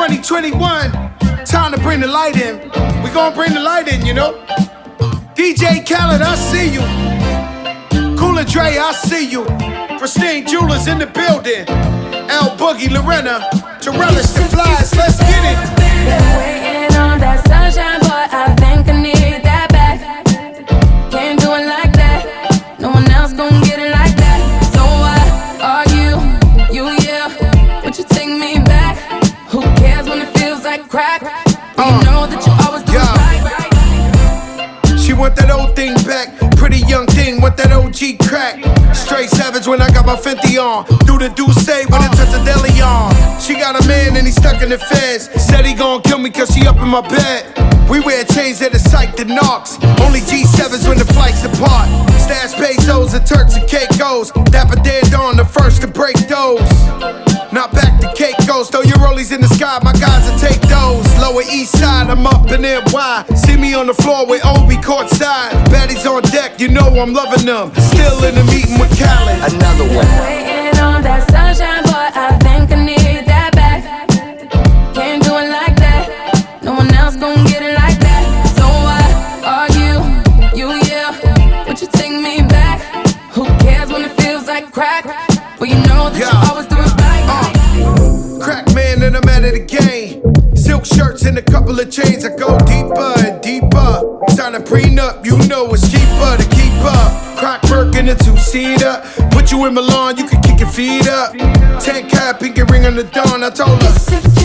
2021, time to bring the light in. We gonna bring the light in, you know. DJ Khaled, I see you. Cooler Dre, I see you. Pristine Jewelers in the building. L Boogie, Lorena, Torellis, the Flies, let's get it. Been waiting on that sunshine, but I think I need that back. Can't do it like that. No one else gon' get it like that. So why are you, yeah? Would you take me back? Who cares when it feels like crack? You know that you always do it right. She want that old thing back. Pretty young thing, want that OG crack. Straight savage when I got my 50 on. Do the say when it touch a deli on. She got a man and he stuck in the feds. Said he gon' kill me cause she up in my bed. We wear chains that are psyched to knocks. Only G7s when the flights apart. Stash pesos and Turks and Caicos. Dapper Dan Dawn, the first to break those. Not back to Caicos. Throw your rollies in the sky, my guys will take those. Lower East Side, I'm up in NY. See me on the floor with Obi courtside. Baddies on deck, you know I'm loving them. Still in the meeting with Khaled. Another one. Waiting on that sunshine, but I think I need that back. Can't do it like that. No one else gon' get it like that. So why are you, yeah? Would you take me back? Who cares when it feels like crack? Well, you know that you always do it right. Crack man and I'm out of the game. Silk shirts and a couple of chains. I go deeper and deeper. Sign a prenup, you know it's cheaper to keep up. Crack work in a two-seater. Put you in Milan, you can kick your feet up. 10 cap, pinky ring on the dawn. I told her.